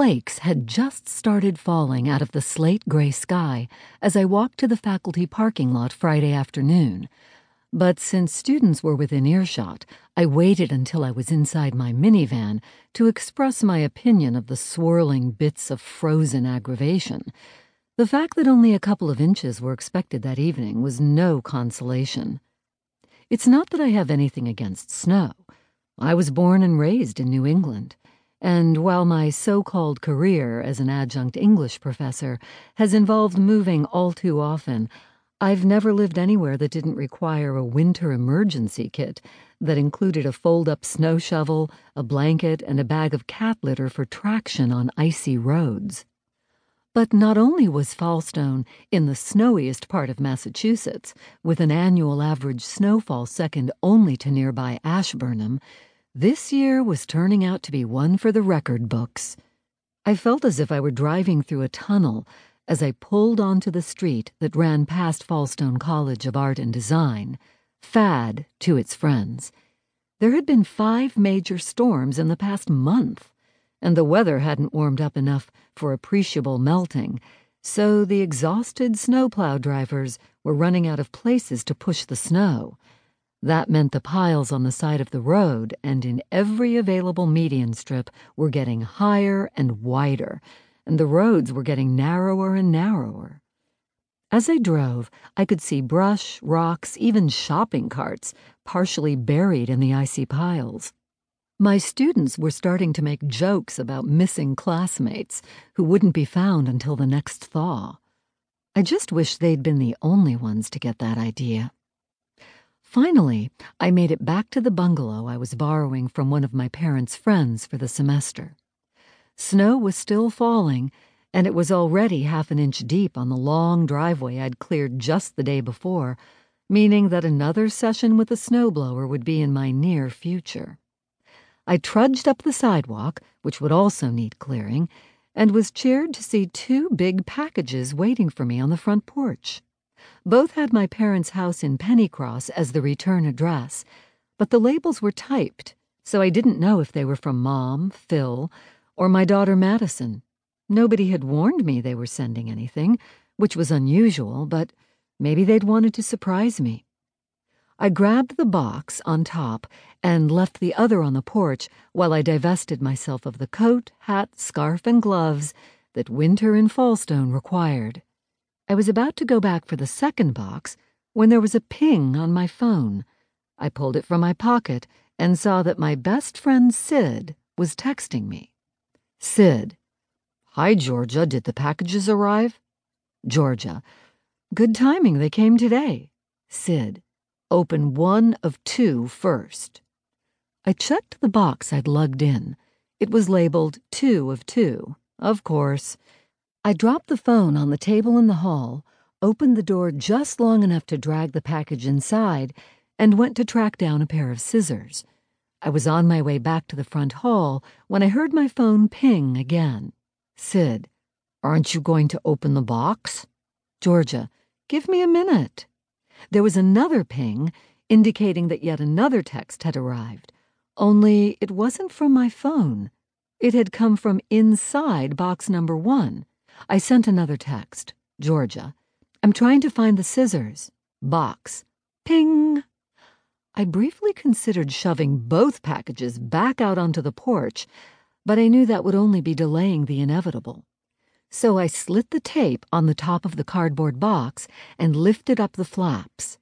Flakes had just started falling out of the slate-gray sky as I walked to the faculty parking lot Friday afternoon. But since students were within earshot, I waited until I was inside my minivan to express my opinion of the swirling bits of frozen aggravation. The fact that only a couple of inches were expected that evening was no consolation. It's not that I have anything against snow. I was born and raised in New England. And while my so-called career as an adjunct English professor has involved moving all too often, I've never lived anywhere that didn't require a winter emergency kit that included a fold-up snow shovel, a blanket, and a bag of cat litter for traction on icy roads. But not only was Fallstone in the snowiest part of Massachusetts, with an annual average snowfall second only to nearby Ashburnham, this year was turning out to be one for the record books. I felt as if I were driving through a tunnel as I pulled onto the street that ran past Fallstone College of Art and Design, FAD to its friends. There had been 5 major storms in the past month, and the weather hadn't warmed up enough for appreciable melting, so the exhausted snowplow drivers were running out of places to push the snow. That meant the piles on the side of the road and in every available median strip were getting higher and wider, and the roads were getting narrower and narrower. As I drove, I could see brush, rocks, even shopping carts partially buried in the icy piles. My students were starting to make jokes about missing classmates who wouldn't be found until the next thaw. I just wish they'd been the only ones to get that idea. Finally, I made it back to the bungalow I was borrowing from one of my parents' friends for the semester. Snow was still falling, and it was already half an inch deep on the long driveway I'd cleared just the day before, meaning that another session with a snowblower would be in my near future. I trudged up the sidewalk, which would also need clearing, and was cheered to see 2 big packages waiting for me on the front porch. Both had my parents' house in Pennycross as the return address, but the labels were typed, so I didn't know if they were from Mom, Phil, or my daughter Madison. Nobody had warned me they were sending anything, which was unusual, but maybe they'd wanted to surprise me. I grabbed the box on top and left the other on the porch while I divested myself of the coat, hat, scarf, and gloves that winter in Fallstone required. I was about to go back for the second box when there was a ping on my phone. I pulled it from my pocket and saw that my best friend Sid was texting me. Sid: "Hi, Georgia, did the packages arrive?" Georgia: "Good timing, they came today." Sid: "Open 1 of 2 first." I checked the box I'd lugged in. It was labeled 2 of 2, of course. I dropped the phone on the table in the hall, opened the door just long enough to drag the package inside, and went to track down a pair of scissors. I was on my way back to the front hall when I heard my phone ping again. Sid: "Aren't you going to open the box?" Georgia: "Give me a minute." There was another ping, indicating that yet another text had arrived, only it wasn't from my phone. It had come from inside box number 1. I sent another text. Georgia: "I'm trying to find the scissors." Box. Ping. I briefly considered shoving both packages back out onto the porch, but I knew that would only be delaying the inevitable. So I slit the tape on the top of the cardboard box and lifted up the flaps.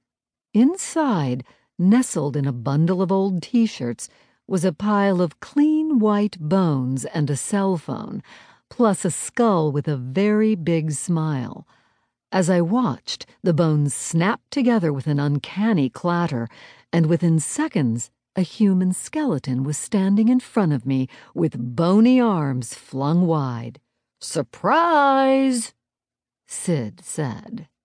Inside, nestled in a bundle of old T-shirts, was a pile of clean white bones and a cell phone, plus a skull with a very big smile. As I watched, the bones snapped together with an uncanny clatter, and within seconds, a human skeleton was standing in front of me with bony arms flung wide. "Surprise!" Sid said.